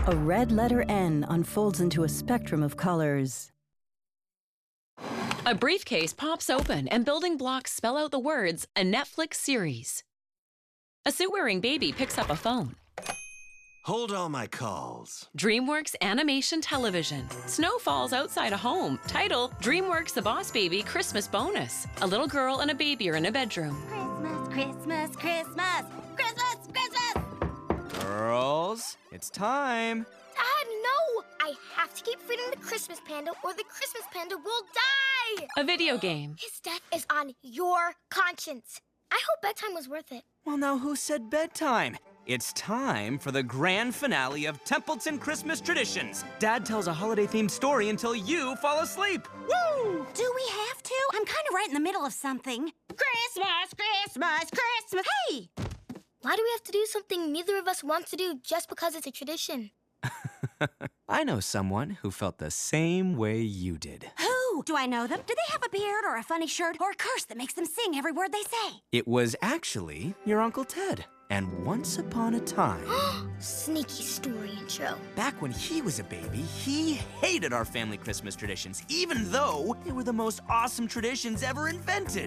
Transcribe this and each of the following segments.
A red letter N unfolds into a spectrum of colors. A briefcase pops open and building blocks spell out the words, a Netflix series. A suit-wearing baby picks up a phone. Hold all my calls. DreamWorks Animation Television. Snow falls outside a home. Title, DreamWorks The Boss Baby Christmas Bonus. A little girl and a baby are in a bedroom. Christmas, Christmas, Christmas, Christmas! Girls, it's time. Dad, no! I have to keep feeding the Christmas panda or the Christmas panda will die! A video game. His death is on your conscience. I hope bedtime was worth it. Well, now who said bedtime? It's time for the grand finale of Templeton Christmas Traditions. Dad tells a holiday-themed story until you fall asleep. Woo! Do we have to? I'm kind of right in the middle of something. Christmas, Christmas, Christmas. Hey! Why do we have to do something neither of us want to do just because it's a tradition? I know someone who felt the same way you did. Who? Do I know them? Do they have a beard or a funny shirt or a curse that makes them sing every word they say? It was actually your Uncle Ted. And once upon a time... Sneaky story intro. Back when he was a baby, he hated our family Christmas traditions, even though they were the most awesome traditions ever invented.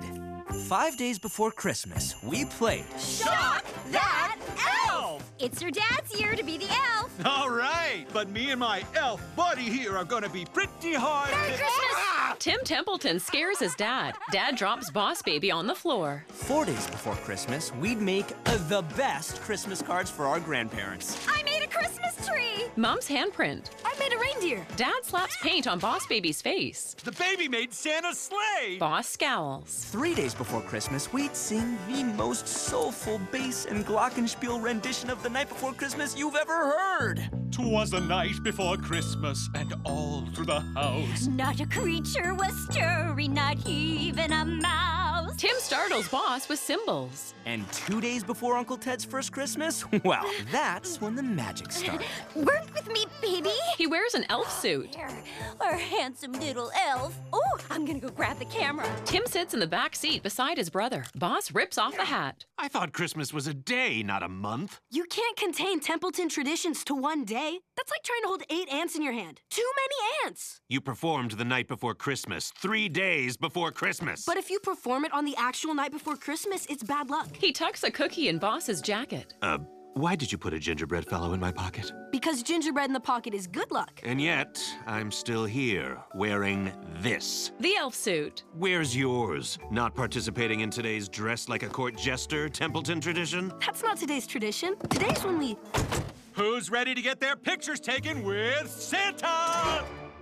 5 days before Christmas, we played... Shock That Elf! It's your dad's year to be the elf. All right, but me and my elf buddy here are gonna be pretty hard. Merry Christmas! Tim Templeton scares his dad. Dad drops Boss Baby on the floor. 4 days before Christmas, we'd make the best Christmas cards for our grandparents. I made a Christmas tree. Mom's handprint. I made a reindeer. Dad slaps paint on Boss Baby's face. The baby made Santa's sleigh. Boss scowls. 3 days before Christmas, we'd sing the most soulful bass and glockenspiel rendition of The Night Before Christmas you've ever heard. 'Twas the night before Christmas, and all through the house. Not a creature was stirring, not even a mouse. Tim startles Boss with cymbals. And 2 days before Uncle Ted's first Christmas, well, that's when the magic started. Work with me, baby. He wears an elf suit. Our handsome little elf. Oh, I'm gonna go grab the camera. Tim sits in the back seat beside his brother. Boss rips off the hat. I thought Christmas was a day, not a month. You can't contain Templeton traditions to one day. That's like trying to hold 8 ants in your hand. Too many ants. You performed the night before Christmas, 3 days before Christmas. But if you perform it on the actual night before Christmas, it's bad luck. He tucks a cookie in Boss's jacket. Why did you put a gingerbread fellow in my pocket? Because gingerbread in the pocket is good luck. And yet, I'm still here, wearing this. The elf suit. Where's yours? Not participating in today's dress like a court jester Templeton tradition? That's not today's tradition. Today's when we... Who's ready to get their pictures taken with Santa?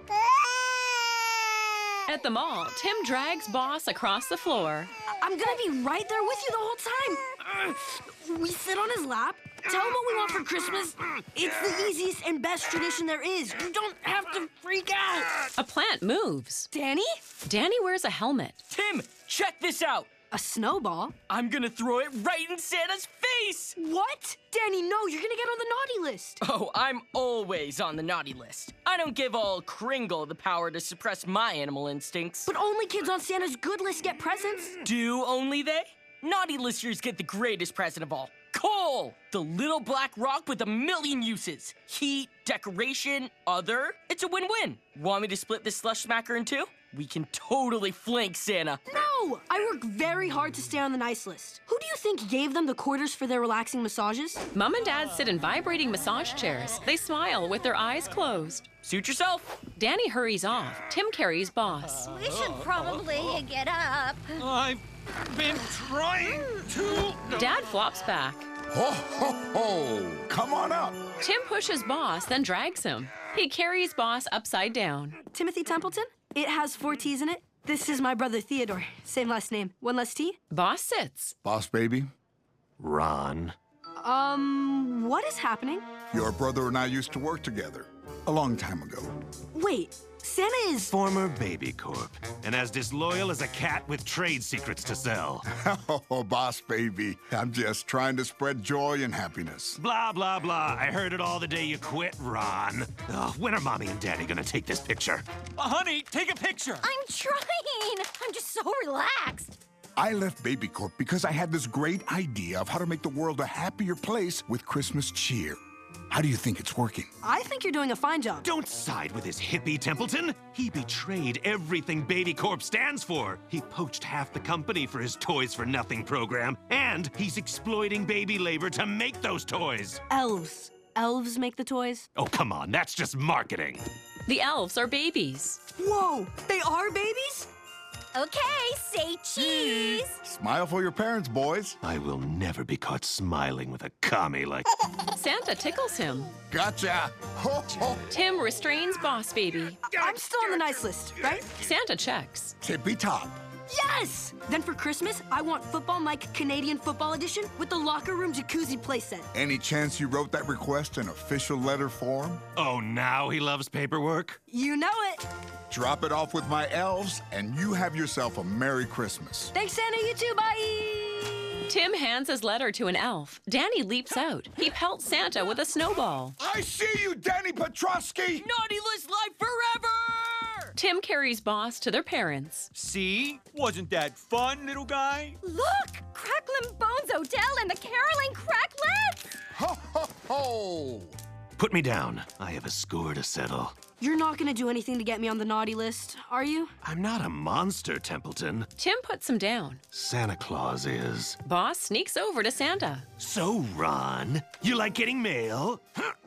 At the mall, Tim drags Boss across the floor. I'm gonna be right there with you the whole time. We sit on his lap, tell him what we want for Christmas. It's the easiest and best tradition there is. You don't have to freak out. A plant moves. Danny? Danny wears a helmet. Tim, check this out. A snowball? I'm gonna throw it right in Santa's face! What? Danny, no, you're gonna get on the naughty list. Oh, I'm always on the naughty list. I don't give old Kringle the power to suppress my animal instincts. But only kids on Santa's good list get presents. Do only they? Naughty listers get the greatest present of all. Coal! The little black rock with a million uses. Heat, decoration, other. It's a win-win. Want me to split this slush smacker in two? We can totally flank Santa. No! I work very hard to stay on the nice list. Who do you think gave them the quarters for their relaxing massages? Mom and Dad sit in vibrating massage chairs. They smile with their eyes closed. Suit yourself. Danny hurries off. Tim carries Boss. We should probably get up. I've been trying to... Dad flops back. Ho, ho, ho! Come on up. Tim pushes Boss, then drags him. He carries Boss upside down. Timothy Templeton? It has 4 T's in it. This is my brother Theodore. Same last name. 1 less T. Boss sits. Boss baby, Ron. What is happening? your brother and I used to work together a long time ago. Wait, Santa is... Former Baby Corp. And as disloyal as a cat with trade secrets to sell. Oh, boss baby, I'm just trying to spread joy and happiness. Blah, blah, blah. I heard it all the day you quit, Ron. Oh, when are Mommy and Daddy gonna take this picture? Honey, take a picture. I'm trying. I'm just so relaxed. I left Baby Corp because I had this great idea of how to make the world a happier place with Christmas cheer. How do you think it's working? I think you're doing a fine job. Don't side with his hippie, Templeton. He betrayed everything Baby Corp stands for. He poached half the company for his Toys for Nothing program, and he's exploiting baby labor to make those toys. Elves. Elves make the toys? Oh, come on, that's just marketing. The elves are babies. Whoa, they are babies? Okay, say cheese. Smile for your parents, boys. I will never be caught smiling with a commie like... Santa tickles him. Gotcha. Ho, ho. Tim restrains Boss Baby. I'm still on the nice list, right? Santa checks. Tippy top. Yes! Then for Christmas, I want Football Mike Canadian Football Edition with the locker room jacuzzi playset. Any chance you wrote that request in official letter form? Oh, now he loves paperwork? You know it. Drop it off with my elves, and you have yourself a Merry Christmas. Thanks, Santa. You too. Bye. Tim hands his letter to an elf. Danny leaps out. He pelts Santa with a snowball. I see you, Danny Petrosky! Naughty list life forever! Tim carries Boss to their parents. See? Wasn't that fun, little guy? Look! Cracklin' Bones Odell and the Caroling Cracklets! Ho, ho, ho! Put me down. I have a score to settle. You're not gonna do anything to get me on the naughty list, are you? I'm not a monster, Templeton. Tim puts him down. Santa Claus is. Boss sneaks over to Santa. So, Ron, you like getting mail?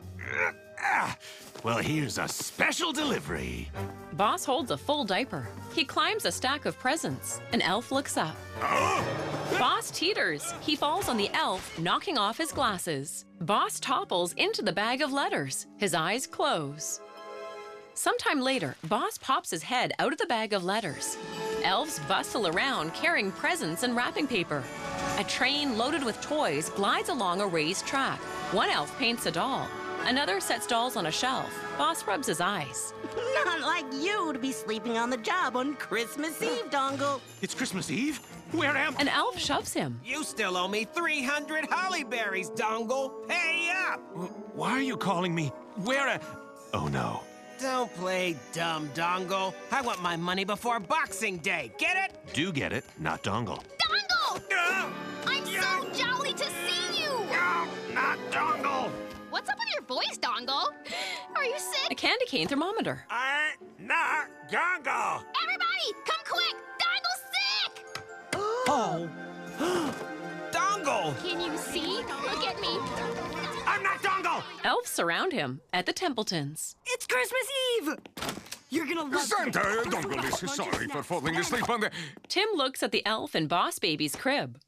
Well, here's a special delivery. Boss holds a full diaper. He climbs a stack of presents. An elf looks up. Boss teeters. He falls on the elf, knocking off his glasses. Boss topples into the bag of letters. His eyes close. Sometime later, Boss pops his head out of the bag of letters. Elves bustle around carrying presents and wrapping paper. A train loaded with toys glides along a raised track. One elf paints a doll. Another sets dolls on a shelf. Boss rubs his eyes. Not like you to be sleeping on the job on Christmas Eve, Dongle. It's Christmas Eve? Where am I? An elf shoves him. You still owe me 300 holly berries, Dongle. Pay up! Why are you calling me? Oh, no. Don't play dumb, Dongle. I want my money before Boxing Day. Get it? Do get it, not Dongle. Dongle! I'm so jolly to see you! No, not Dongle! What's up with your voice, Dongle? Are you A sick? candy cane thermometer. I'm not Dongle! Everybody, come quick! Dongle's sick! Oh. Dongle! Can you see? Look at me. I'm not Dongle! Elves surround him at the Templetons. It's Christmas Eve! You're gonna love Santa, it. Dongle is sorry for falling asleep on the... Tim looks at the elf in Boss Baby's crib.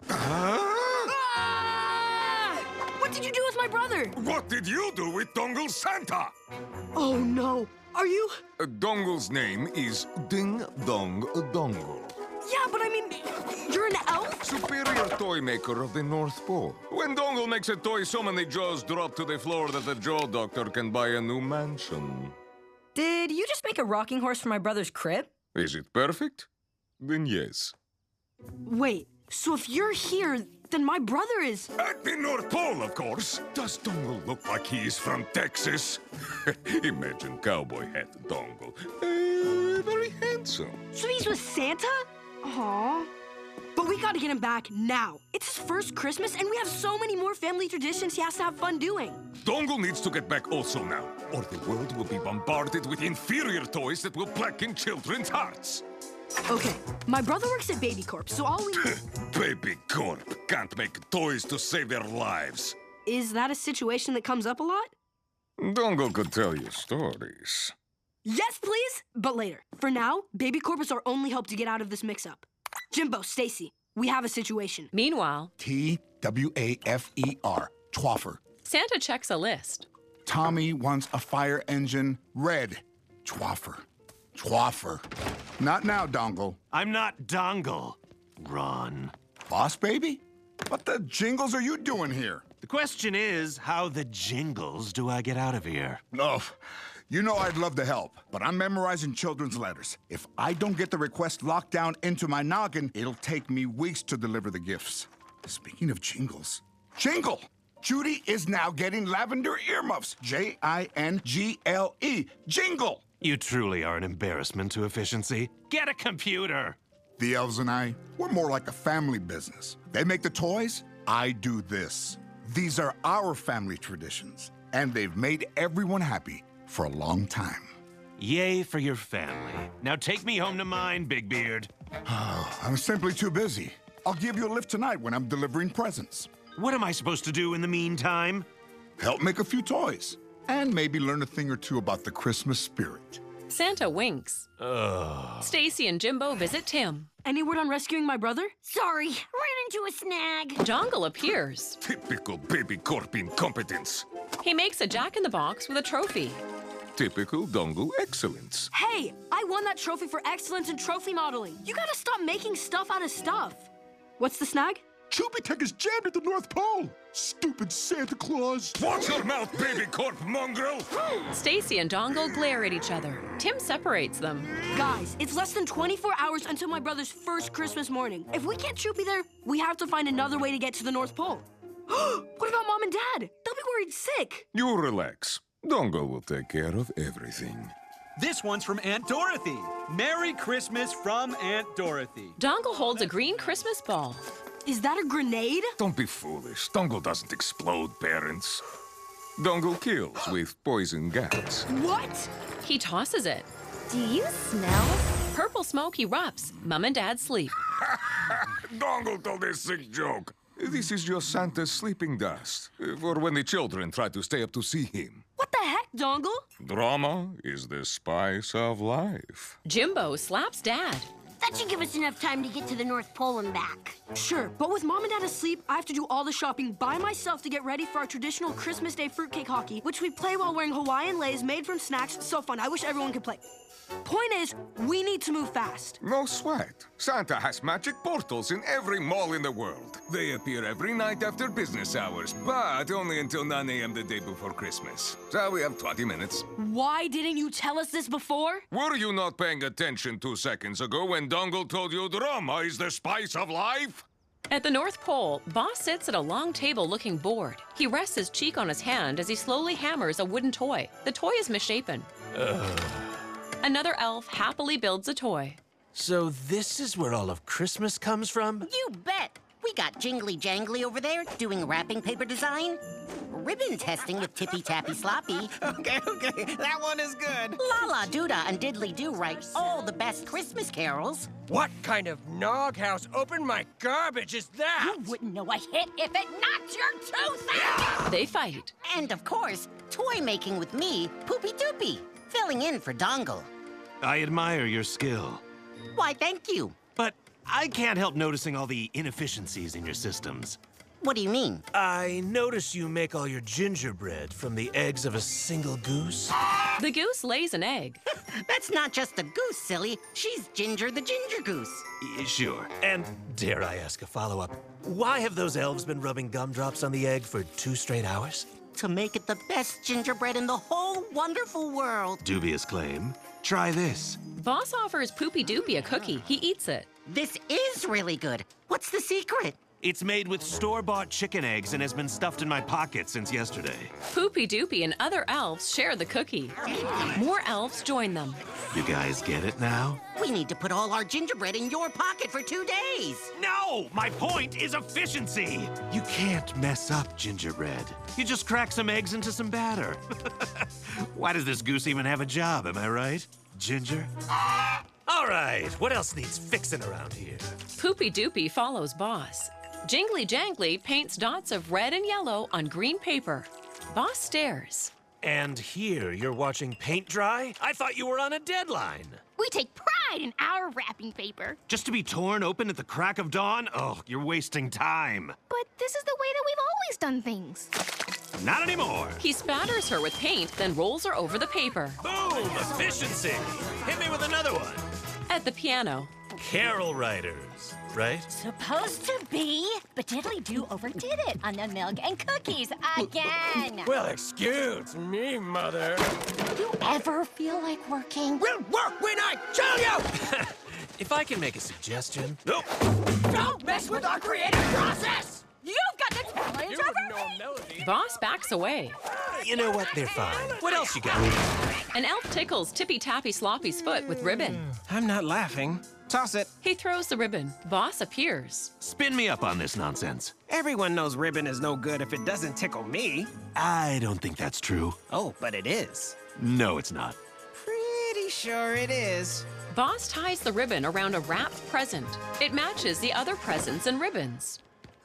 What did you do with my brother? What did you do with Dongle's Santa? Oh, no. Are you? Dongle's name is Ding Dong Dongle. Yeah, but I mean, you're an elf? Superior toy maker of the North Pole. When Dongle makes a toy, so many jaws drop to the floor that the jaw doctor can buy a new mansion. Did you just make a rocking horse for my brother's crib? Is it perfect? Then yes. Wait, so if you're here, then my brother is... At the North Pole, of course. Does Dongle look like he's from Texas? Imagine cowboy hat Dongle. Very handsome. So he's with Santa? Aww. But we gotta get him back now. It's his first Christmas, and we have so many more family traditions he has to have fun doing. Dongle needs to get back also now, or the world will be bombarded with inferior toys that will blacken children's hearts. Okay, my brother works at Baby Corp, so all we need... Baby Corp can't make toys to save their lives. Is that a situation that comes up a lot? Dongle could tell you stories. Yes, please, but later. For now, Baby Corp is our only hope to get out of this mix-up. Jimbo, Stacy, we have a situation. Meanwhile, T-W-A-F-E-R, Twaffer. Santa checks a list. Tommy wants a fire engine red. Twaffer. Twaffer. Not now, Dongle. I'm not Dongle, Ron. Boss Baby? What the jingles are you doing here? The question is, how the jingles do I get out of here? No. You know I'd love to help, but I'm memorizing children's letters. If I don't get the request locked down into my noggin, it'll take me weeks to deliver the gifts. Speaking of jingles, jingle! Judy is now getting lavender earmuffs. J-I-N-G-L-E. Jingle! You truly are an embarrassment to efficiency. Get a computer! The elves and I, we're more like a family business. They make the toys, I do this. These are our family traditions. and they've made everyone happy for a long time. Yay for your family. Now take me home to mine, Big Beard. I'm simply too busy. I'll give you a lift tonight when I'm delivering presents. What am I supposed to do in the meantime? Help make a few toys, and maybe learn a thing or two about the Christmas spirit. Santa winks. Stacy and Jimbo visit Tim. Any word on rescuing my brother? Sorry, ran into a snag. Dongle appears. Typical baby corp incompetence. He makes a jack-in-the-box with a trophy. Typical Dongle excellence. Hey, I won that trophy for excellence in trophy modeling. You gotta stop making stuff out of stuff. What's the snag? Chubby Tech is jammed at the North Pole. Stupid Santa Claus. Watch your mouth, baby corp mongrel. Stacy and Dongle glare at each other. Tim separates them. Guys, it's less than 24 hours until my brother's first Christmas morning. If we can't Choopy there, we have to find another way to get to the North Pole. What about Mom and Dad? They'll be worried sick. You relax. Dongle will take care of everything. This one's from Aunt Dorothy. Merry Christmas from Aunt Dorothy. Dongle holds a green Christmas ball. Is that a grenade? Don't be foolish. Dongle doesn't explode, parents. Dongle kills with poison gas. What? He tosses it. Do you smell? Purple smoke erupts. Mom and Dad sleep. Dongle told a sick joke. This is your Santa's sleeping dust, for when the children try to stay up to see him. What the heck, Dongle? Drama is the spice of life. Jimbo slaps Dad. That should give us enough time to get to the North Pole and back. Sure, but with Mom and Dad asleep, I have to do all the shopping by myself to get ready for our traditional Christmas Day fruitcake hockey, which we play while wearing Hawaiian leis made from snacks. So fun. I wish everyone could play. Point is, we need to move fast. No sweat. Santa has magic portals in every mall in the world. They appear every night after business hours, but only until 9 a.m. the day before Christmas. So we have 20 minutes. Why didn't you tell us this before? Were you not paying attention 2 seconds ago when Dongle told you drama is the spice of life? At the North Pole, Boss sits at a long table looking bored. He rests his cheek on his hand as he slowly hammers a wooden toy. The toy is misshapen. Another elf happily builds a toy. So this is where all of Christmas comes from? You bet. We got Jingly Jangly over there doing wrapping paper design, ribbon testing with Tippy Tappy Sloppy. Okay, that one is good. Lala Doodah and Diddly Doo write all the best Christmas carols. What kind of nog house opened my garbage is that? You wouldn't know a hit if it knocked your tooth out! They fight. And of course, toy making with me, Poopy Doopy, filling in for Dongle. I admire your skill. Why, thank you. But I can't help noticing all the inefficiencies in your systems. What do you mean? I notice you make all your gingerbread from the eggs of a single goose. The goose lays an egg. That's not just a goose, silly. She's Ginger the Ginger Goose. Sure. And dare I ask a follow-up? Why have those elves been rubbing gumdrops on the egg for 2 straight hours? To make it the best gingerbread in the whole wonderful world. Dubious claim. Try this. Boss offers Poopy Doopy a cookie. He eats it. This is really good. What's the secret? It's made with store-bought chicken eggs and has been stuffed in my pocket since yesterday. Poopy Doopy and other elves share the cookie. More elves join them. You guys get it now? We need to put all our gingerbread in your pocket for 2 days. No! My point is efficiency! You can't mess up gingerbread. You just crack some eggs into some batter. Why does this goose even have a job, am I right? Ginger? All right, what else needs fixing around here? Poopy Doopy follows Boss. Jingly Jangly paints dots of red and yellow on green paper. Boss stares. And here you're watching paint dry? I thought you were on a deadline. We take pride in our wrapping paper. Just to be torn open at the crack of dawn? Oh, you're wasting time. But this is the way that we've always done things. Not anymore. He spatters her with paint, then rolls her over the paper. Boom! Efficiency! Hit me with another one. At the piano. Carol writers, right? Supposed to be, but Diddly Doo overdid it on the milk and cookies again. Well, excuse me, Mother. Do you ever feel like working? We'll work when I tell you! If I can make a suggestion... Nope. Don't mess with our creative process! You've got the challenge You over know me! melody. Boss backs away. You know what? They're fine. What else you got? An elf tickles Tippy Tappy Sloppy's foot with ribbon. I'm not laughing. Toss it. He throws the ribbon. Boss appears. Spin me up on this nonsense. Everyone knows ribbon is no good if it doesn't tickle me. I don't think that's true. Oh, but it is. No, it's not. Pretty sure it is. Boss ties the ribbon around a wrapped present. It matches the other presents and ribbons.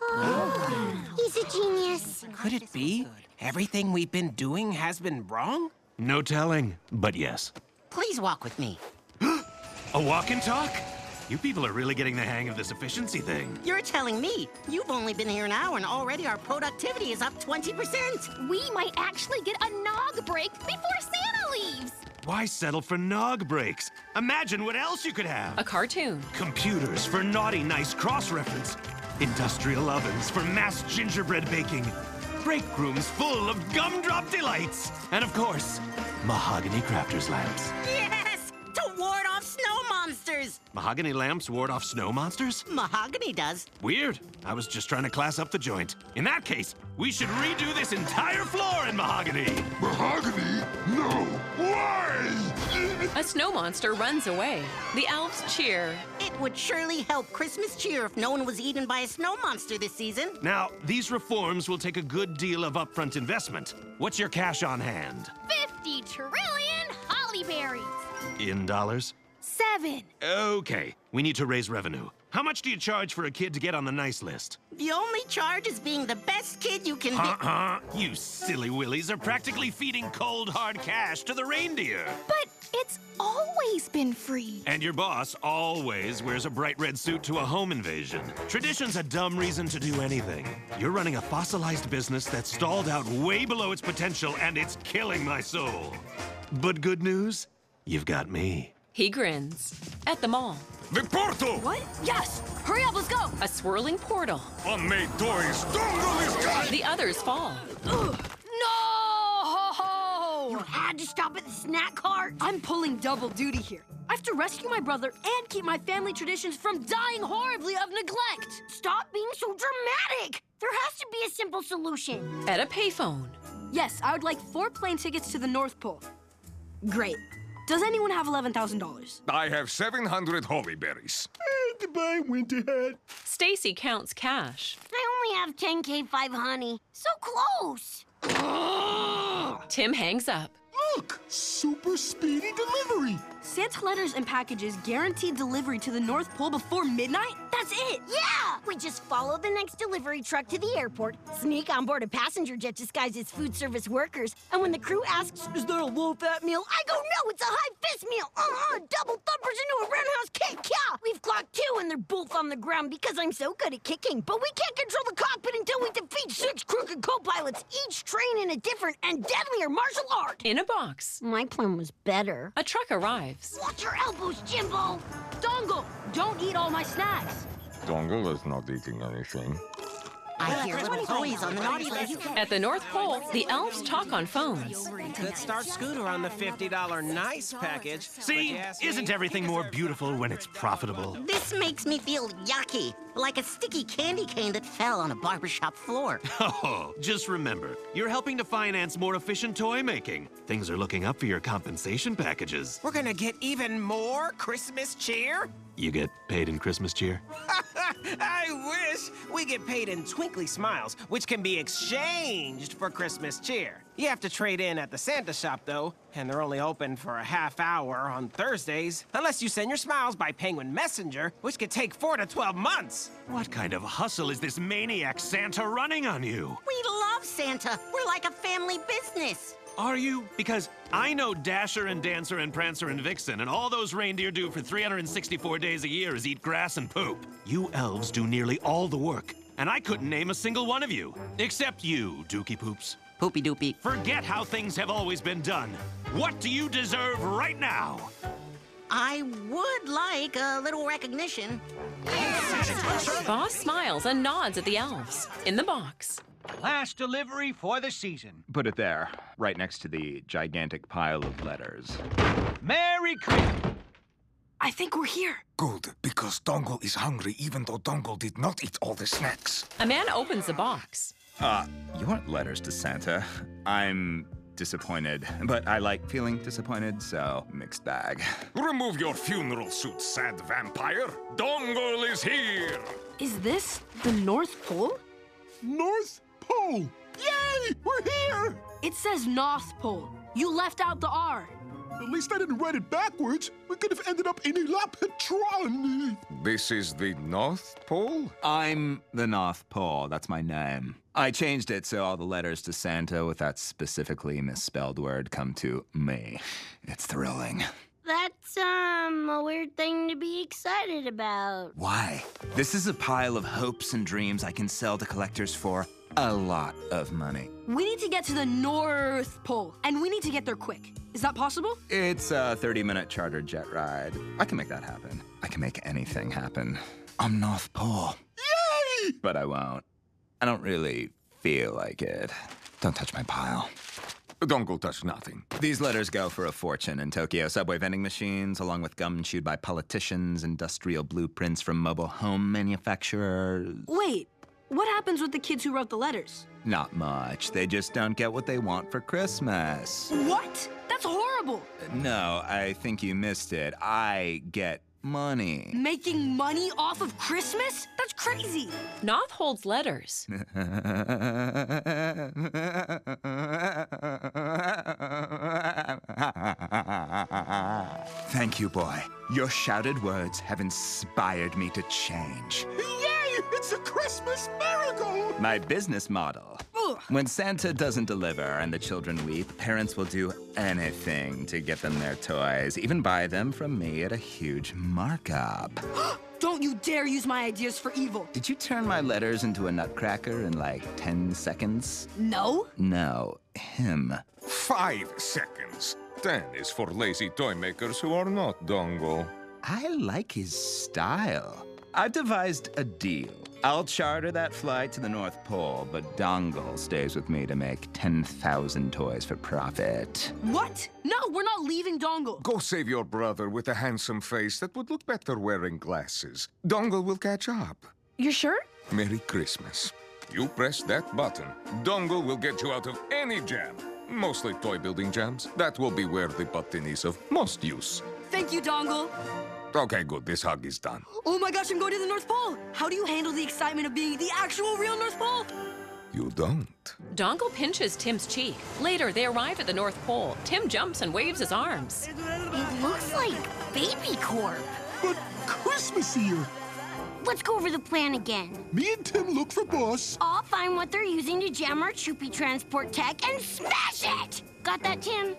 He's a genius. Could it be? Everything we've been doing has been wrong? No telling, but yes. Please walk with me. A walk and talk? You people are really getting the hang of this efficiency thing. You're telling me. You've only been here an hour and already our productivity is up 20%. We might actually get a nog break before Santa leaves. Why settle for nog breaks? Imagine what else you could have. A cartoon. Computers for naughty nice cross-reference. Industrial ovens for mass gingerbread baking. Break rooms full of gumdrop delights. And of course, mahogany crafters lamps. Yes! To ward off snow monsters! Mahogany lamps ward off snow monsters? Mahogany does. Weird. I was just trying to class up the joint. In that case, we should redo this entire floor in mahogany. Mahogany? No. Why? A snow monster runs away. The elves cheer. It would surely help Christmas cheer if no one was eaten by a snow monster this season. Now, these reforms will take a good deal of upfront investment. What's your cash on hand? 50 trillion holly berries. In dollars? 7. Okay, we need to raise revenue. How much do you charge for a kid to get on the nice list? The only charge is being the best kid you can be. You silly willies are practically feeding cold, hard cash to the reindeer. But it's always been free. And your boss always wears a bright red suit to a home invasion. Tradition's a dumb reason to do anything. You're running a fossilized business that's stalled out way below its potential, and it's killing my soul. But good news, you've got me. He grins. At the mall. The portal! What? Yes! Hurry up, let's go! A swirling portal. Unmade toys, Dongle is gone! The others fall. No! You had to stop at the snack cart? I'm pulling double duty here. I have to rescue my brother and keep my family traditions from dying horribly of neglect. Stop being so dramatic! There has to be a simple solution. At a payphone. Yes, I would like 4 plane tickets to the North Pole. Great. Does anyone have $11,000? I have 700 holly berries. Goodbye, Winterhead. Stacy counts cash. I only have 10K 5 honey. So close. Tim hangs up. Look! Super speedy delivery! Santa letters and packages guaranteed delivery to the North Pole before midnight? That's it! Yeah! We just follow the next delivery truck to the airport, sneak on board a passenger jet disguised as food service workers, and when the crew asks, is there a low-fat meal? I go, no, it's a high-fist meal! Double thumpers into a roundhouse kick, yeah! We've clocked 2 and they're both on the ground because I'm so good at kicking, but we can't control the cockpit until we defeat 6 crooked co-pilots, each trained in a different and deadlier martial art! In a box. My plan was better. A truck arrives. Watch your elbows, Jimbo! Dongle, don't eat all my snacks. Dongle is not eating anything. I hear little toys on the naughty list. At the North Pole, the elves talk on phones. Could start Scooter on the $50 nice package. See, isn't everything more beautiful when it's profitable? This makes me feel yucky, like a sticky candy cane that fell on a barbershop floor. Oh, just remember, you're helping to finance more efficient toy making. Things are looking up for your compensation packages. We're gonna get even more Christmas cheer? You get paid in Christmas cheer? I wish! We get paid in twinkly smiles, which can be exchanged for Christmas cheer. You have to trade in at the Santa shop, though, and they're only open for a half hour on Thursdays, unless you send your smiles by Penguin Messenger, which could take 4 to 12 months. What kind of hustle is this maniac Santa running on you? We love Santa. We're like a family business. Are you? Because I know Dasher and Dancer and Prancer and Vixen, and all those reindeer do for 364 days a year is eat grass and poop. You elves do nearly all the work, and I couldn't name a single one of you. Except you, Dookie Poops. Poopy doopy. Forget how things have always been done. What do you deserve right now? I would like a little recognition. Boss smiles and nods at the elves. In the box. Last delivery for the season. Put it there, right next to the gigantic pile of letters. Merry Christmas. I think we're here. Good, because Dongle is hungry even though Dongle did not eat all the snacks. A man opens the box. You want letters to Santa? I'm disappointed. But I like feeling disappointed, so mixed bag. Remove your funeral suit, sad vampire. Dongle is here. Is this the North Pole? North Pole! Yay! We're here! It says North Pole. You left out the R. At least I didn't write it backwards. We could have ended up in La Patron. This is the North Pole? I'm the North Pole. That's my name. I changed it so all the letters to Santa with that specifically misspelled word come to me. It's thrilling. That's, a weird thing to be excited about. Why? This is a pile of hopes and dreams I can sell to collectors for a lot of money. We need to get to the North Pole, and we need to get there quick. Is that possible? It's a 30-minute charter jet ride. I can make that happen. I can make anything happen. I'm North Pole. Yay! But I won't. I don't really feel like it. Don't touch my pile. Don't go touch nothing. These letters go for a fortune in Tokyo subway vending machines, along with gum chewed by politicians, industrial blueprints from mobile home manufacturers. Wait, what happens with the kids who wrote the letters? Not much. They just don't get what they want for Christmas. What? That's horrible. No, I think you missed it. I get money. Making money off of Christmas? That's crazy. Noth holds letters. Thank you, boy. Your shouted words have inspired me to change. Yay! It's a Christmas miracle! My business model. Ugh. When Santa doesn't deliver and the children weep, parents will do anything to get them their toys, even buy them from me at a huge markup. Don't you dare use my ideas for evil. Did you turn my letters into a nutcracker in like 10 seconds? No. No, him. 5 seconds. 10 is for lazy toy makers who are not Dongle. I like his style. I've devised a deal. I'll charter that flight to the North Pole, but Dongle stays with me to make 10,000 toys for profit. What? No, we're not leaving Dongle. Go save your brother with a handsome face that would look better wearing glasses. Dongle will catch up. You're sure? Merry Christmas. You press that button, Dongle will get you out of any jam. Mostly toy building jams. That will be where the button is of most use. Thank you, Dongle. Okay, good. This hug is done. Oh my gosh, I'm going to the North Pole. How do you handle the excitement of being the actual real North Pole? You don't. Dongle pinches Tim's cheek. Later, they arrive at the North Pole. Tim jumps and waves his arms. It looks like Baby Corp. But Christmas here. Let's go over the plan again. Me and Tim look for Boss. I'll find what they're using to jam our Choopy transport tech and smash it! Got that, Tim?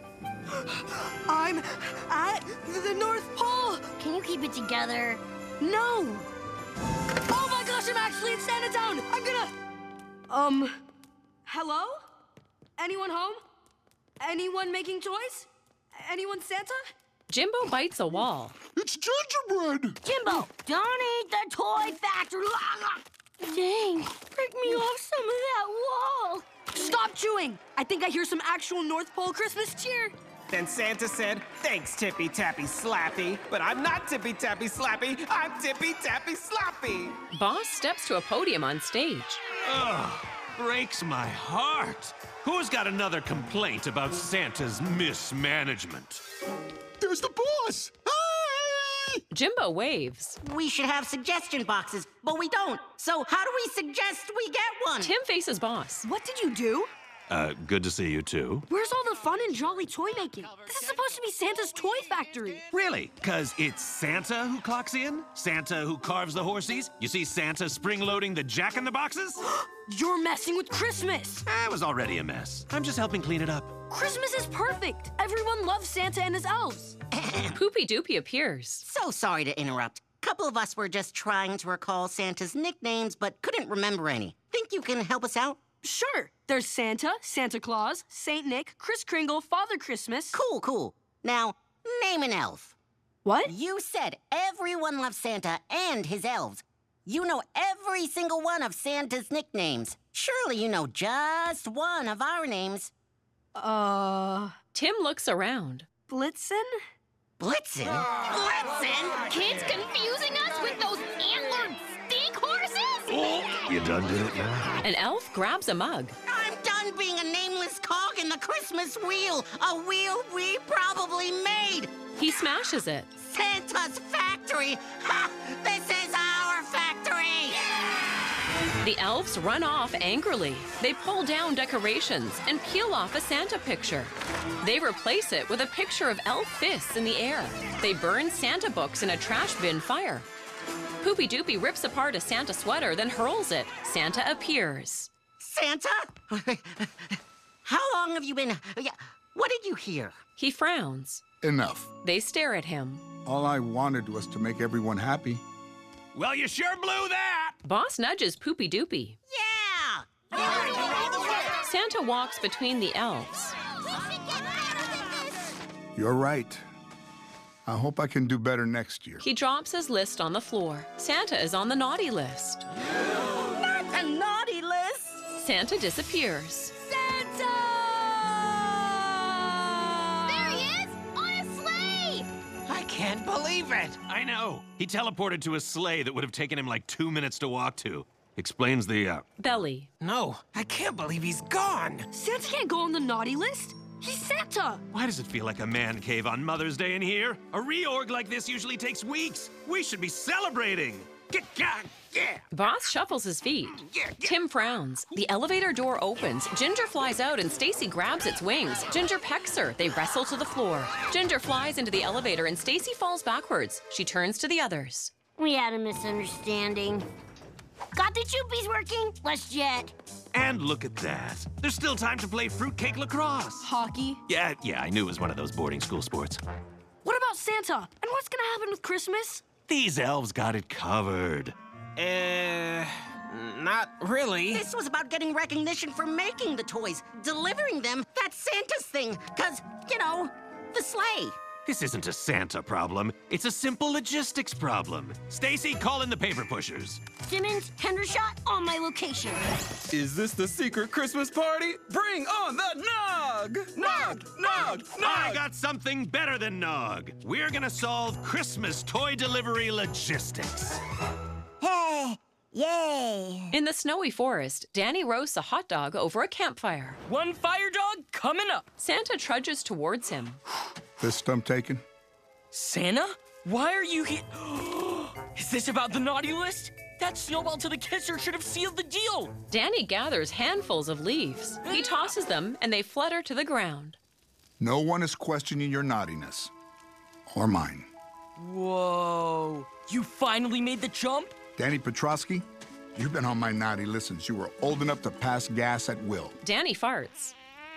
I'm at the North Pole. Can you keep it together? No. Oh my gosh, I'm actually in Santa Town. I'm gonna... hello? Anyone home? Anyone making toys? Anyone Santa? Jimbo bites a wall. It's gingerbread! Jimbo, don't eat the toy factory! Dang, break me off some of that wall! Stop chewing! I think I hear some actual North Pole Christmas cheer. Then Santa said, "Thanks, Tippy Tappy Slappy." But I'm not Tippy Tappy Slappy, I'm Tippy Tappy Slappy. Boss steps to a podium on stage. Ugh, breaks my heart. Who's got another complaint about Santa's mismanagement? There's the Boss! Hi! Jimbo waves. We should have suggestion boxes, but we don't. So how do we suggest we get one? Tim faces Boss. What did you do? Good to see you too. Where's all the fun and jolly toy making? This is supposed to be Santa's toy factory. Really? 'Cause it's Santa who clocks in? Santa who carves the horsies? You see Santa spring-loading the jack-in-the-boxes? You're messing with Christmas. It was already a mess. I'm just helping clean it up. Christmas is perfect. Everyone loves Santa and his elves. Poopy Doopy appears. So sorry to interrupt. Couple of us were just trying to recall Santa's nicknames, but couldn't remember any. Think you can help us out? Sure. There's Santa, Santa Claus, Saint Nick, Kris Kringle, Father Christmas. Cool. Now, name an elf. What? You said everyone loves Santa and his elves. You know every single one of Santa's nicknames. Surely you know just one of our names. Tim looks around. Blitzen? Blitzen? Blitzen? Kids confusing us with those antlered stink horses? Oh, you done did it now? An elf grabs a mug. I'm done fun being a nameless cog in the Christmas wheel, a wheel we probably made. He smashes it. Santa's factory! Ha! This is our factory! The elves run off angrily. They pull down decorations and peel off a Santa picture. They replace it with a picture of elf fists in the air. They burn Santa books in a trash bin fire. Poopy Doopy rips apart a Santa sweater, then hurls it. Santa appears. Santa? How long have you been... What did you hear? He frowns. Enough. They stare at him. All I wanted was to make everyone happy. Well, you sure blew that! Boss nudges Poopy Doopy. Yeah! Santa walks between the elves. You're right. I hope I can do better next year. He drops his list on the floor. Santa is on the naughty list. Not the naughty list! Santa disappears. Santa! There he is! On a sleigh! I can't believe it! I know. He teleported to a sleigh that would have taken him like 2 minutes to walk to. Explains the, Belly. No, I can't believe he's gone! Santa can't go on the naughty list. He's Santa! Why does it feel like a man cave on Mother's Day in here? A reorg like this usually takes weeks. We should be celebrating. Yeah. Boss shuffles his feet. Tim frowns. The elevator door opens. Ginger flies out and Stacy grabs its wings. Ginger pecks her. They wrestle to the floor. Ginger flies into the elevator and Stacy falls backwards. She turns to the others. We had a misunderstanding. Got the choopies working? Let's jet. And look at that. There's still time to play fruitcake lacrosse. Hockey? Yeah, I knew it was one of those boarding school sports. What about Santa? And what's gonna happen with Christmas? These elves got it covered. Not really. This was about getting recognition for making the toys. Delivering them, that's Santa's thing. 'Cause, you know, the sleigh. This isn't a Santa problem. It's a simple logistics problem. Stacy, call in the paper pushers. Simmons, Hendershot, on my location. Is this the secret Christmas party? Bring on the Nog! Nog! Nog! Nog! I got something better than Nog. We're gonna solve Christmas toy delivery logistics. Hey! Yay! In the snowy forest, Danny roasts a hot dog over a campfire. One fire dog coming up. Santa trudges towards him. This stump taken? Santa? Why are you here? Is this about the naughty list? That snowball to the kisser should have sealed the deal. Danny gathers handfuls of leaves. He tosses them, and they flutter to the ground. No one is questioning your naughtiness. Or mine. Whoa. You finally made the jump? Danny Petrosky, you've been on my naughty list since you were old enough to pass gas at will. Danny farts.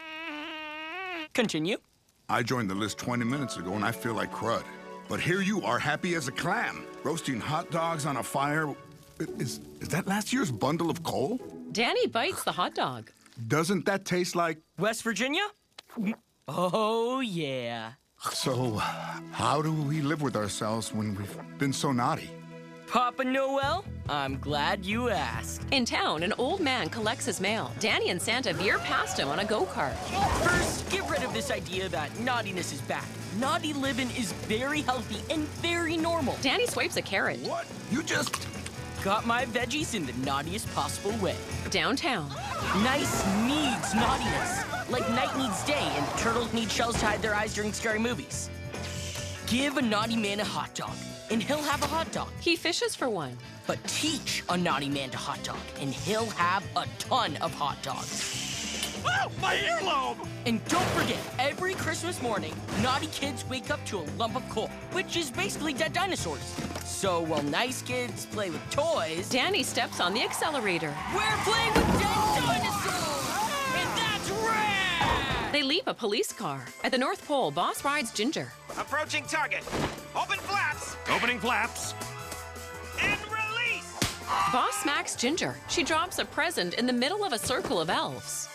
Continue. I joined the list 20 minutes ago and I feel like crud. But here you are, happy as a clam, roasting hot dogs on a fire. Is that last year's bundle of coal? Danny bites the hot dog. Doesn't that taste like... West Virginia? Oh, yeah. So, how do we live with ourselves when we've been so naughty? Papa Noel, I'm glad you asked. In town, an old man collects his mail. Danny and Santa veer past him on a go-kart. First, get rid of this idea that naughtiness is bad. Naughty living is very healthy and very normal. Danny swipes a carrot. What? You just... Got my veggies in the naughtiest possible way. Downtown. Nice needs naughtiness. Like night needs day and turtles need shells to hide their eyes during scary movies. Give a naughty man a hot dog, and he'll have a hot dog. He fishes for one. But teach a naughty man to hot dog, and he'll have a ton of hot dogs. Oh, my earlobe! And don't forget, every Christmas morning, naughty kids wake up to a lump of coal, which is basically dead dinosaurs. So while nice kids play with toys... Danny steps on the accelerator. We're playing with dead dinosaurs! And that's rad! They leap a police car. At the North Pole, Boss rides Ginger. Approaching target. Open flaps. Opening flaps. And release! Boss smacks Ginger. She drops a present in the middle of a circle of elves.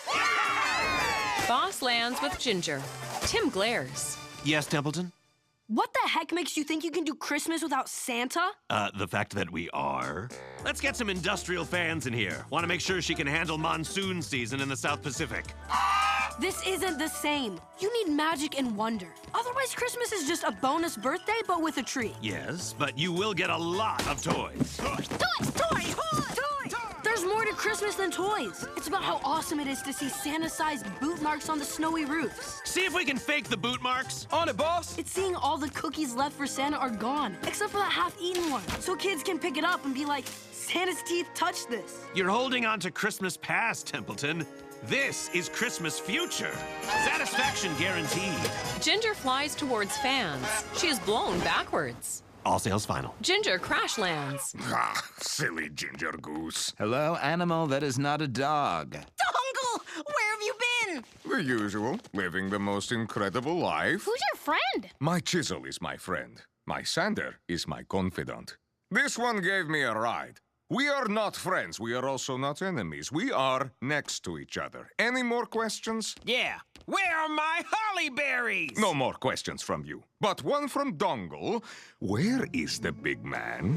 Boss lands with Ginger. Tim glares. Yes, Templeton? What the heck makes you think you can do Christmas without Santa? The fact that we are. Let's get some industrial fans in here. Want to make sure she can handle monsoon season in the South Pacific. This isn't the same. You need magic and wonder. Otherwise, Christmas is just a bonus birthday, but with a tree. Yes, but you will get a lot of toys. Toys! Toys! Toys! There's There's more to Christmas than toys. It's about how awesome it is to see Santa-sized boot marks on the snowy roofs. See if we can fake the boot marks. On it, boss. It's seeing all the cookies left for Santa are gone, except for that half-eaten one. So kids can pick it up and be like, Santa's teeth touched this. You're holding on to Christmas past, Templeton. This is Christmas future. Satisfaction guaranteed. Ginger flies towards fans. She is blown backwards. All sales final. Ginger crash lands. Ah, silly Ginger Goose. Hello, animal that is not a dog. Dongle, where have you been? The usual, living the most incredible life. Who's your friend? My chisel is my friend. My sander is my confidant. This one gave me a ride. We are not friends. We are also not enemies. We are next to each other. Any more questions? Yeah. Where are my holly berries? No more questions from you. But one from Dongle. Where is the big man?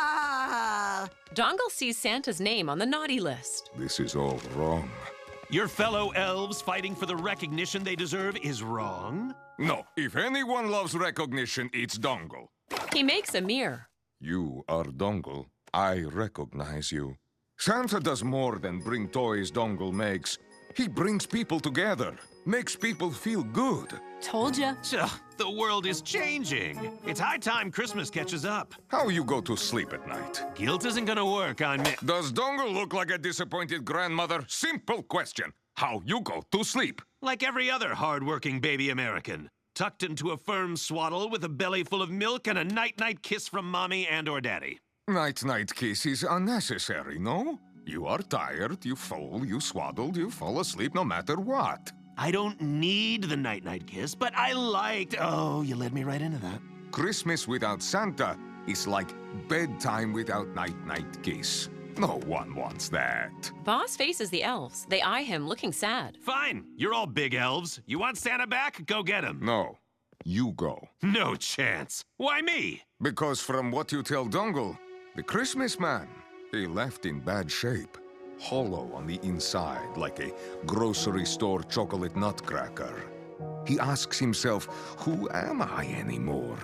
Dongle sees Santa's name on the naughty list. This is all wrong. Your fellow elves fighting for the recognition they deserve is wrong? No, if anyone loves recognition, it's Dongle. He makes a mirror. You are Dongle. I recognize you. Santa does more than bring toys Dongle makes. He brings people together, makes people feel good. Told ya. The world is changing. It's high time Christmas catches up. How you go to sleep at night? Guilt isn't gonna work on me. Does Dongle look like a disappointed grandmother? Simple question. How you go to sleep? Like every other hard-working baby American. Tucked into a firm swaddle with a belly full of milk and a night-night kiss from mommy and or daddy. Night-night kiss is unnecessary, no? You are tired, you fall, you swaddled, you fall asleep no matter what. I don't need the night-night kiss, but I liked... Oh, you led me right into that. Christmas without Santa is like bedtime without night-night kiss. No one wants that. Boss faces the elves. They eye him, looking sad. Fine. You're all big elves. You want Santa back? Go get him. No. You go. No chance. Why me? Because from what you tell Dongle, the Christmas man, he left in bad shape. Hollow on the inside, like a grocery store chocolate nutcracker. He asks himself, who am I anymore?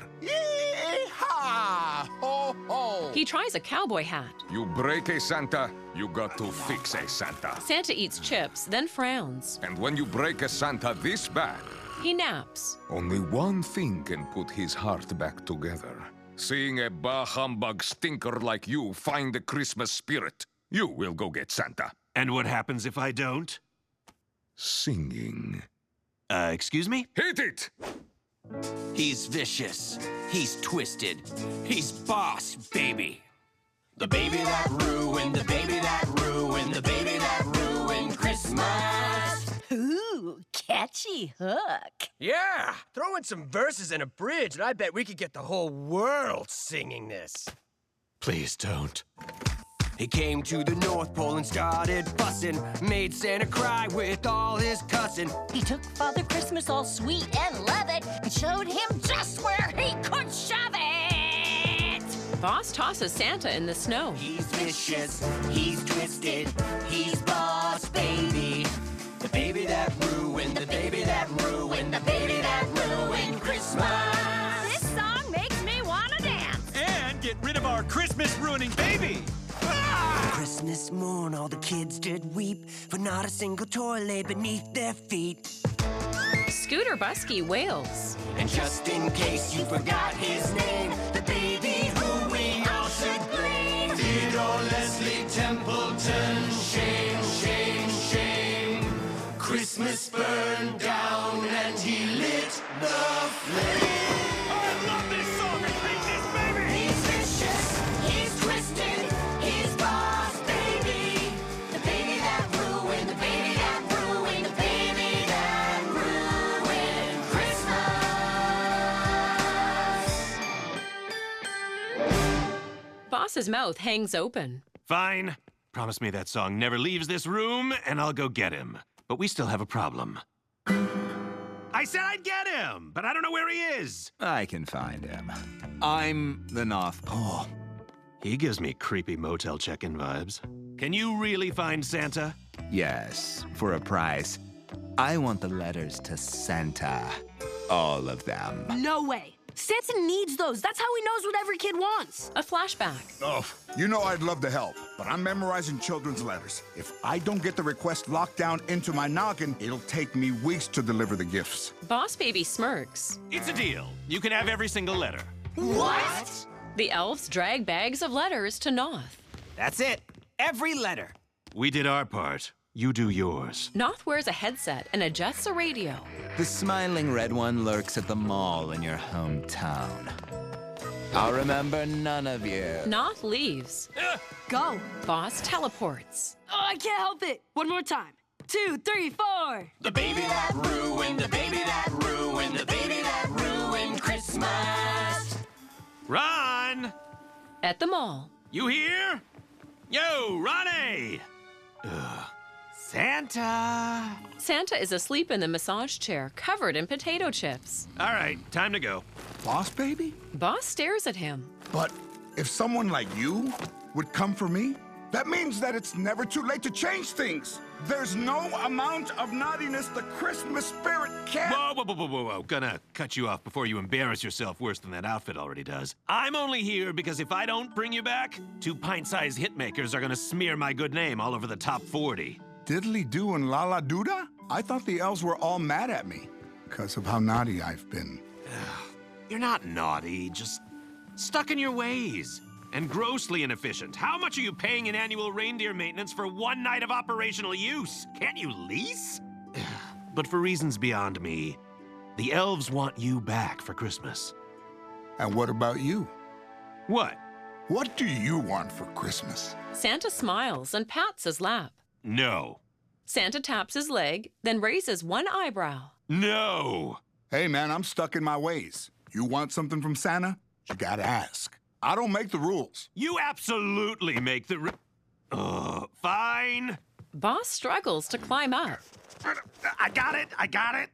Yee-haw! Ho, ho! He tries a cowboy hat. You break a Santa, you got to fix a Santa. Santa eats chips, then frowns. And when you break a Santa this bad, he naps. Only one thing can put his heart back together. Seeing a bah humbug stinker like you find the Christmas spirit. You will go get Santa. And what happens if I don't? Singing. Excuse me? Hit it! He's vicious. He's twisted. He's boss, baby. The baby that ruined, the baby that ruined, the baby that ruined Christmas. Ooh, catchy hook. Yeah, throw in some verses and a bridge, and I bet we could get the whole world singing this. Please don't. He came to the North Pole and started fussing, made Santa cry with all his cussing. He took Father Christmas all sweet and loving and showed him just where he could shove it. Boss tosses Santa in the snow. He's vicious, he's twisted, he's boss, baby. The baby that ruined, the baby that ruined, the baby that ruined Christmas. This song makes me want to dance. And get rid of our Christmas-ruining baby. Christmas morn, all the kids did weep, for not a single toy lay beneath their feet. Scooter Busky wails. And just in case you forgot his name, the baby who we all should blame, Theodore Leslie Templeton. Shame, shame, shame. Christmas burned down and he lit the flame. I love this song. I hate this baby. He's vicious, he's twisted, he's boss, baby. The baby that ruined, the baby that ruined, the baby that ruined Christmas. Boss's mouth hangs open. Fine. Promise me that song never leaves this room, and I'll go get him. But we still have a problem. I said I'd get him, but I don't know where he is. I can find him. I'm the North Pole. He gives me creepy motel check-in vibes. Can you really find Santa? Yes, for a price. I want the letters to Santa. All of them. No way. Santa needs those. That's how he knows what every kid wants. A flashback. Oh, you know I'd love to help, but I'm memorizing children's letters. If I don't get the request locked down into my noggin, it'll take me weeks to deliver the gifts. Boss Baby smirks. It's a deal. You can have every single letter. What? The elves drag bags of letters to Noth. That's it. Every letter. We did our part. You do yours. Noth wears a headset and adjusts a radio. The smiling red one lurks at the mall in your hometown. I'll remember none of you. Noth leaves. Go. Boss teleports. Oh, I can't help it. One more time. 2, 3, 4. The baby that ruined, the baby that ruined, the baby that ruined Christmas. Ron! At the mall. You here? Yo, Ronnie! Santa! Santa is asleep in the massage chair, covered in potato chips. All right, time to go. Boss Baby? Boss stares at him. But if someone like you would come for me, that means that it's never too late to change things. There's no amount of naughtiness the Christmas spirit can't... Whoa. Gonna cut you off before you embarrass yourself worse than that outfit already does. I'm only here because if I don't bring you back, 2 pint-sized hitmakers are gonna smear my good name all over the top 40. Diddly-do and la-la-doodah? I thought the elves were all mad at me because of how naughty I've been. You're not naughty, just stuck in your ways. And grossly inefficient. How much are you paying in annual reindeer maintenance for 1 night of operational use? Can't you lease? But for reasons beyond me, the elves want you back for Christmas. And what about you? What? What do you want for Christmas? Santa smiles and pats his lap. No. Santa taps his leg, then raises one eyebrow. No! Hey, man, I'm stuck in my ways. You want something from Santa? You gotta ask. I don't make the rules. You absolutely make the fine. Boss struggles to climb up. I got it.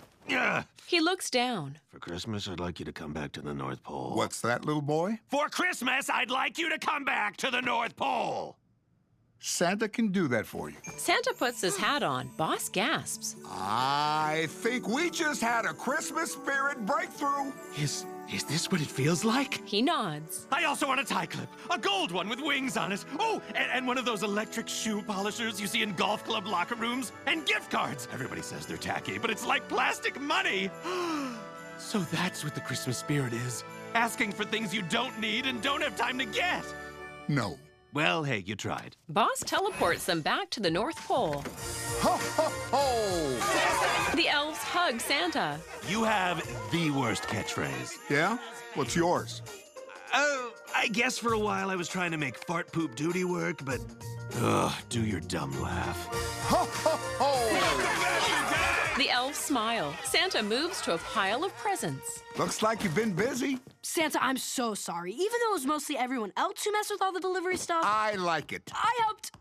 He looks down. For Christmas, I'd like you to come back to the North Pole. What's that, little boy? For Christmas, I'd like you to come back to the North Pole. Santa can do that for you. Santa puts his hat on. Boss gasps. I think we just had a Christmas spirit breakthrough. Is this what it feels like? He nods. I also want a tie clip. A gold one with wings on it. Oh, and one of those electric shoe polishers you see in golf club locker rooms. And gift cards. Everybody says they're tacky, but it's like plastic money. So that's what the Christmas spirit is. Asking for things you don't need and don't have time to get. No. Well, hey, you tried. Boss teleports them back to the North Pole. Ho, ho, ho! The elves hug Santa. You have the worst catchphrase. Yeah? What's yours? I guess for a while I was trying to make fart poop duty work, but... do your dumb laugh. Ho, ho, ho! The elves smile. Santa moves to a pile of presents. Looks like you've been busy. Santa, I'm so sorry. Even though it was mostly everyone else who messed with all the delivery stuff. I like it. I helped.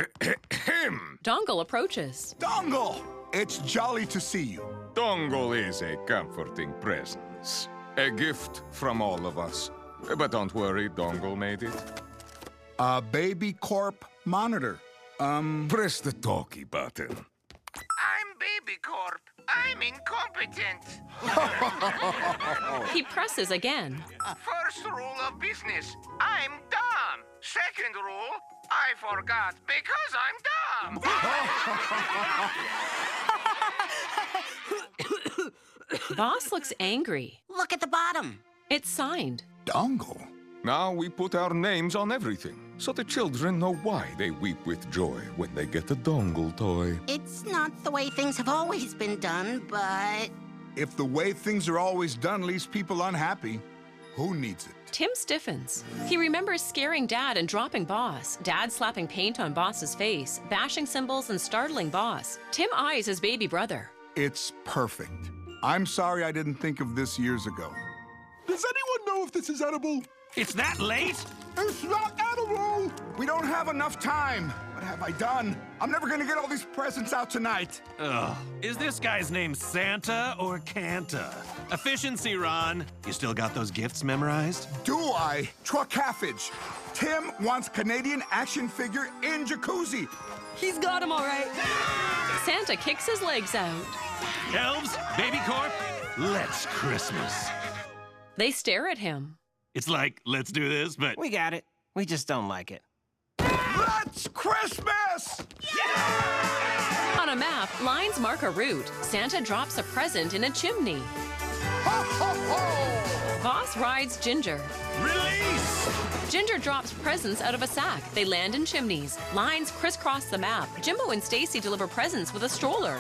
Dongle approaches. Dongle! It's jolly to see you. Dongle is a comforting presence. A gift from all of us. But don't worry, Dongle made it. A Baby Corp monitor. Press the talkie button. I'm Baby Corp. I'm incompetent. He presses again. First rule of business, I'm dumb. Second rule, I forgot because I'm dumb. Boss looks angry. Look at the bottom. It's signed. Dongle. Now we put our names on everything, so the children know why they weep with joy when they get a Dongle toy. It's not the way things have always been done, but... If the way things are always done leaves people unhappy, who needs it? Tim stiffens. He remembers scaring Dad and dropping Boss. Dad slapping paint on Boss's face, bashing cymbals and startling Boss. Tim eyes his baby brother. It's perfect. I'm sorry I didn't think of this years ago. Does anyone know if this is edible? It's that late? It's not edible! We don't have enough time. What have I done? I'm never gonna get all these presents out tonight. Ugh. Is this guy's name Santa or Canta? Efficiency, Ron. You still got those gifts memorized? Do I? Truckaffage. Tim wants Canadian action figure in jacuzzi. He's got him all right. Santa kicks his legs out. Elves, Baby Corp, let's Christmas. They stare at him. It's like, let's do this, but... We got it. We just don't like it. That's Christmas! On a map, lines mark a route. Santa drops a present in a chimney. Ho, ho, ho! Boss rides Ginger. Release! Ginger drops presents out of a sack. They land in chimneys. Lines crisscross the map. Jimbo and Stacy deliver presents with a stroller.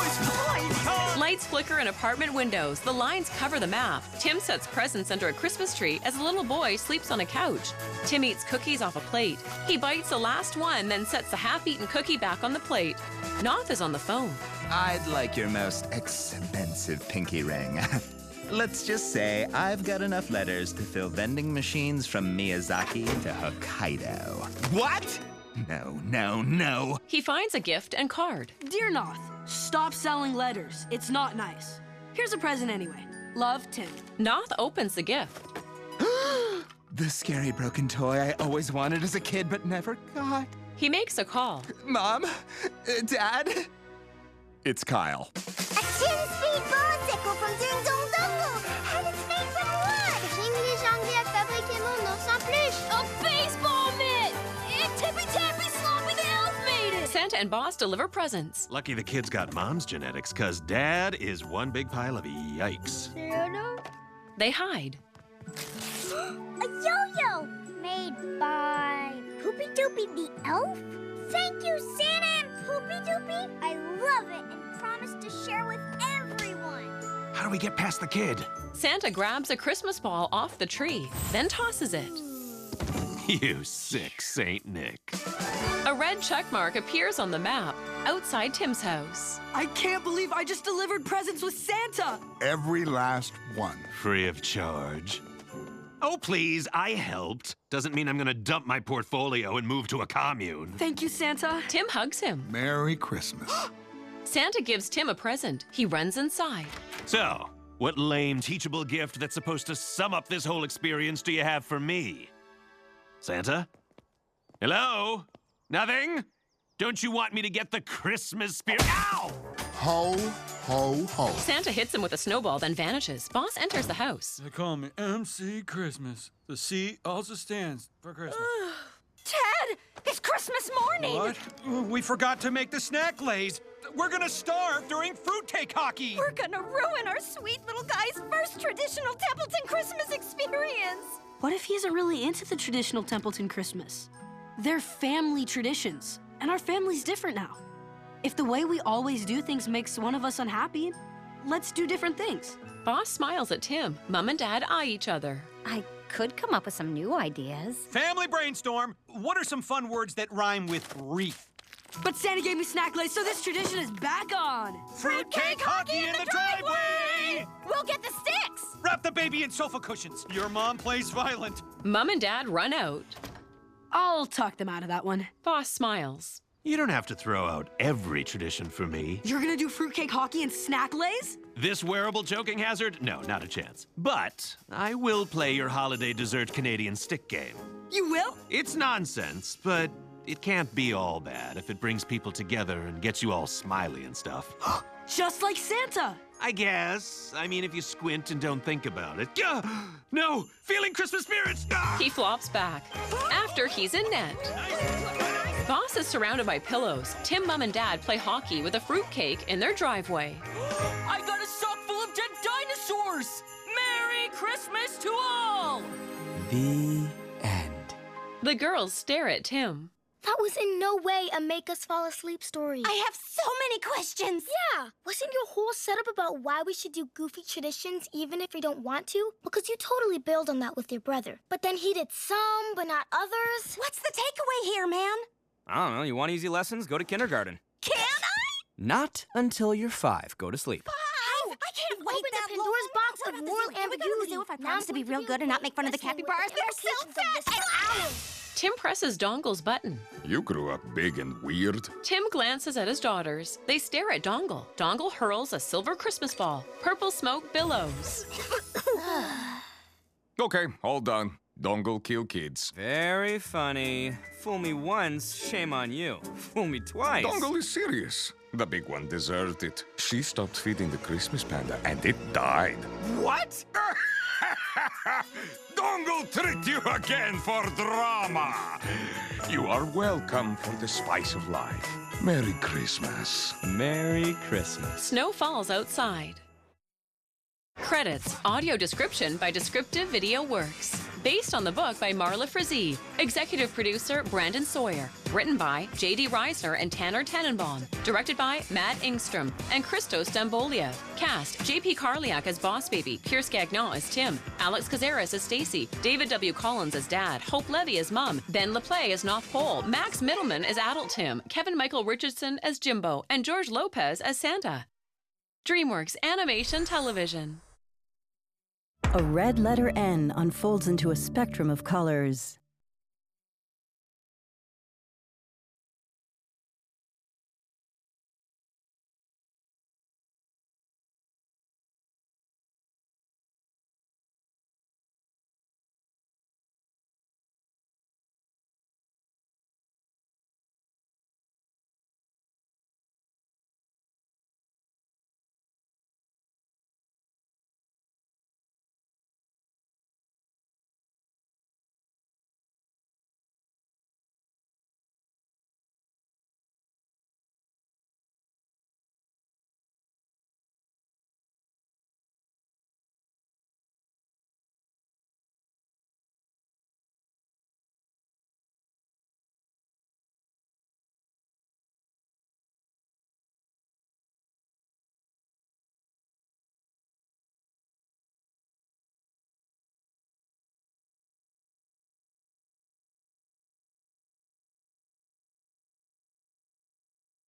Lights flicker in apartment windows. The lines cover the map. Tim sets presents under a Christmas tree as a little boy sleeps on a couch. Tim eats cookies off a plate. He bites the last one, then sets the half-eaten cookie back on the plate. Noth is on the phone. I'd like your most expensive pinky ring. Let's just say I've got enough letters to fill vending machines from Miyazaki to Hokkaido. What? No. He finds a gift and card. Dear Noth, stop selling letters. It's not nice. Here's a present anyway. Love, Tim. Noth opens the gift. The scary broken toy I always wanted as a kid but never got. He makes a call. Mom? Dad? It's Kyle. A 10-speed bicycle from Ding Dong Dongle, and it's made from wood. Jingly Janglier fabriqué mon nom sans plus. A baseball mitt! Tippy Tappy Sloppy the Elf made it! Santa and Boss deliver presents. Lucky the kid's got mom's genetics, because Dad is one big pile of yikes. They hide. A yo-yo made by Poopy Doopy the elf? Thank you, Santa and Poopy Doopy. I love it and promise to share with everyone. How do we get past the kid? Santa grabs a Christmas ball off the tree, then tosses it. You sick Saint Nick. A red check mark appears on the map outside Tim's house. I can't believe I just delivered presents with Santa! Every last one. Free of charge. Oh, please, I helped. Doesn't mean I'm gonna dump my portfolio and move to a commune. Thank you, Santa. Tim hugs him. Merry Christmas. Santa gives Tim a present. He runs inside. So, what lame, teachable gift that's supposed to sum up this whole experience do you have for me? Santa? Hello? Nothing? Don't you want me to get the Christmas spirit? Ow! Ho, ho, ho. Santa hits him with a snowball, then vanishes. Boss enters the house. They call me MC Christmas. The C also stands for Christmas. Ted, it's Christmas morning! What? We forgot to make the snack lays. We're gonna starve during fruitcake hockey! We're gonna ruin our sweet little guy's first traditional Templeton Christmas experience! What if he isn't really into the traditional Templeton Christmas? They're family traditions, and our family's different now. If the way we always do things makes one of us unhappy, let's do different things. Boss smiles at Tim. Mom and Dad eye each other. I could come up with some new ideas. Family brainstorm. What are some fun words that rhyme with wreath? But Santa gave me snack lace, so this tradition is back on. Fruitcake hockey in the driveway! We'll get the sticks! Wrap the baby in sofa cushions. Your mom plays violent. Mom and Dad run out. I'll talk them out of that one. Boss smiles. You don't have to throw out every tradition for me. You're gonna do fruitcake hockey and snack lays? This wearable choking hazard? No, not a chance. But I will play your holiday dessert Canadian stick game. You will? It's nonsense, but it can't be all bad if it brings people together and gets you all smiley and stuff. Just like Santa! I guess. I mean, if you squint and don't think about it. No! Feeling Christmas spirits! He flops back. After he's in net. Boss is surrounded by pillows. Tim, Mom, and Dad play hockey with a fruitcake in their driveway. I got a sock full of dead dinosaurs! Merry Christmas to all! The end. The girls stare at Tim. That was in no way a make-us-fall-asleep story. I have so many questions! Yeah! Wasn't your whole setup about why we should do goofy traditions even if we don't want to? Because you totally bailed on that with your brother. But then he did some, but not others. What's the takeaway here, man? I don't know. You want easy lessons? Go to kindergarten. Can I? Not until you're 5. Go to sleep. 5? I can't wait Opened that a Pandora's long. box of moral Can we go to the ambiguity. zoo if I promise to be real good and not make fun of the capybaras? They're so fat! Tim presses Dongle's button. You grew up big and weird. Tim glances at his daughters. They stare at Dongle. Dongle hurls a silver Christmas ball. Purple smoke billows. Okay, all done. Dongle kill kids. Very funny. Fool me once, shame on you. Fool me twice. Dongle is serious. The big one deserved it. She stopped feeding the Christmas panda, and it died. What? Dongle tricked you again for drama. You are welcome for the spice of life. Merry Christmas. Merry Christmas. Snow falls outside. Credits. Audio description by Descriptive Video Works. Based on the book by Marla Frazee. Executive producer Brandon Sawyer. Written by J.D. Reisner and Tanner Tannenbaum. Directed by Matt Engstrom and Christos Stamboliev. Cast. J.P. Karliak as Boss Baby. Pierce Gagnon as Tim. Alex Cazares as Stacy. David W. Collins as Dad. Hope Levy as Mom. Ben LaPlay as North Pole. Max Middleman as Adult Tim. Kevin Michael Richardson as Jimbo. And George Lopez as Santa. DreamWorks Animation Television. A red letter N unfolds into a spectrum of colors.